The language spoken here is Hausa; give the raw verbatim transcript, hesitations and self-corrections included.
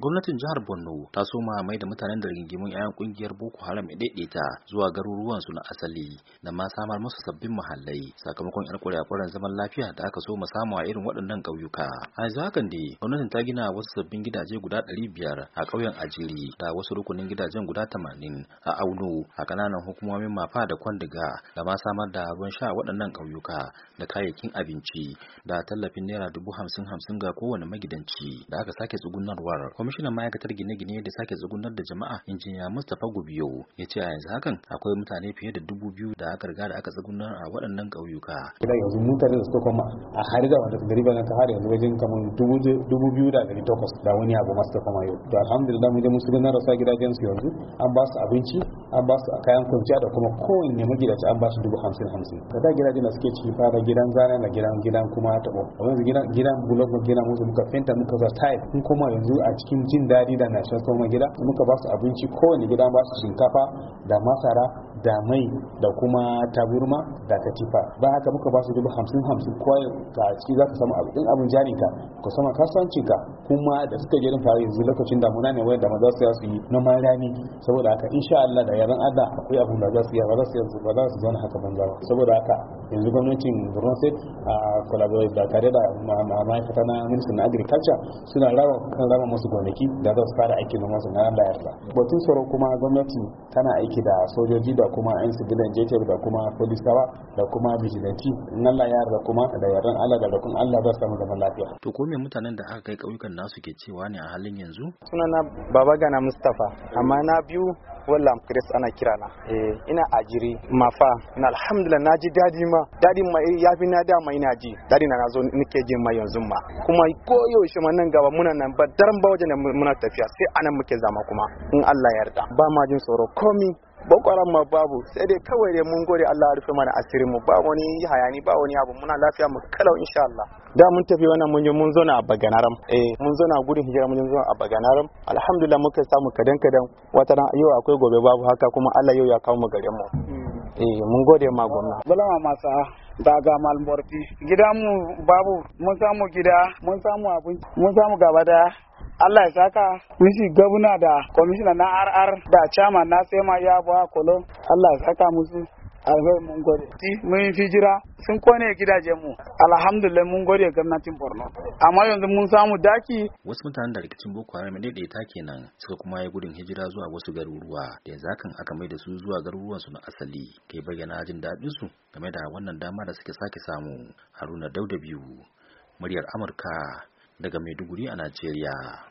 Gwamnatin jihar Borno ta soma mai da mutanen da rigingimun 'ya'yan kungiyar Boko Haram ya daidaita zuwa garuruwansu na asali da ma samar musu sabbin mahallai sakamakon 'yar kwarekwaran zaman lafiya da aka soma samu a irin waɗannan ƙauyuka. A yanzu hakan dai gwamnatin ta gina wasu sabbin gidaje guda ɗari biyar a ƙauyen Ajiri da wasu rukunin gidajen guda tamanin a Auno a ƙananan hukumomin Mafa da Kwandiga da ma samar da ruwan sha a waɗannan ƙauyuka da kayayyakin abinci da tallafin naira dubu hamsin hamsin ga kowane magidanci da aka sake tsugunarwar. Kwamishinan ma'aikatar gine-gine da sake tsugunar da jama'a injiniya Mustapha Gubiyo ya ce a yanzu hakan akwai mutane fiye da dubu biyu da aka riga da aka tsugunar a waɗannan ƙauyuka. Idan yanzu mutane da suka koma a hari da wanda gari bayan ta hari yanzu wajen kamar dubu biyu da ɗari takwas da wani abu masu koma yau. To alhamdulillah mu je mu tsugunar da sa gidajen su yanzu an ba su abinci an ba su kayan kwanciya da kuma kowanne magidaci an ba su dubu hamsin hamsin. Da da gidajen da suke ciki fara gidan zana da gidan gidan kuma taɓo. A yanzu gidan gidan bulok gidan musu muka fenta muka za tile kun kuma yanzu a cikin jin daɗi da nashin soma gida muka ba su abinci kowane gida ba su shinkafa da masara da mai da kuma taburma da katifa ba haka muka ba su dubu hamsin hamsin kawai ka ciki za ka samu abin abin jarinka ka sama kasuwancinka kuma da suka je fara yanzu lokacin damuna ne wanda maza su su yi noman rani saboda haka insha Allah da yaran Allah akwai abin da za su yi ba za su ba za su zauna haka banza ba saboda haka yanzu gwamnatin Borno State a collaborate da tare da ma'aikata na Ministry na Agriculture suna rawa kan raba musu gonaki da za su fara aiki noma su na Allah yarda. Batun tsaro kuma gwamnati tana aiki da sojoji da kuma yan sibilan jeter da kuma polisawa da kuma vigilante in Allah ya yarda kuma da yardan Allah da rakun Allah za su samu zaman lafiya. To ko me mutanen da aka kai ƙauyukan nasu ke cewa ne a halin yanzu? Sunana Baba Gana Mustapha amma na biyu wallam Chris ana kira na eh ina Ajiri Mafa ina alhamdulillah naji dadi ma dadi ma yafi na da mai naji dadi na nazo nake jin mai yanzu ma kuma koyo shi ma nan gaba muna nan ba daren ba wajen muna tafiya sai anan muke zama kuma in Allah ya yarda ba ma jin tsoro komi bakwaran ma babu sai dai kawai dai mun gode Allah ya rufe mana asirin mu ba wani hayani ba wani abu muna lafiya mu kalau insha Allah da mun tafi wannan mun je mun zo na Baganaram eh mun zo na gudun hijira mun zo a Baganaram alhamdulillah muka samu kadan kadan wata ran yau akwai gobe babu haka kuma Allah yau ya kawo mu gare mu eh mun gode ma gwamna bulama masa daga Malmorti gidanmu babu mun samu gida mun samu abinci mun samu gaba da Allah ya saka misi gabuna da commissioner na R R da chairman na Sema Yabo Kolo Allah ya saka musu alheri mun gode mun fijira sun kone gidajen mu alhamdulillah mun gode gwamnatin Borno amma yanzu mun samu daki. Wasu mutanen da rikicin Boko Haram daidaita kenan suka kuma yi gudun hijira zuwa wasu garuruwa da yanzu hakan aka mai da su zuwa garuruwan su na asali ke bayyana jin daɗin su game da wannan dama da suke sake samu. Haruna Dauda biyu muryar Amurka daga Maiduguri a Najeriya.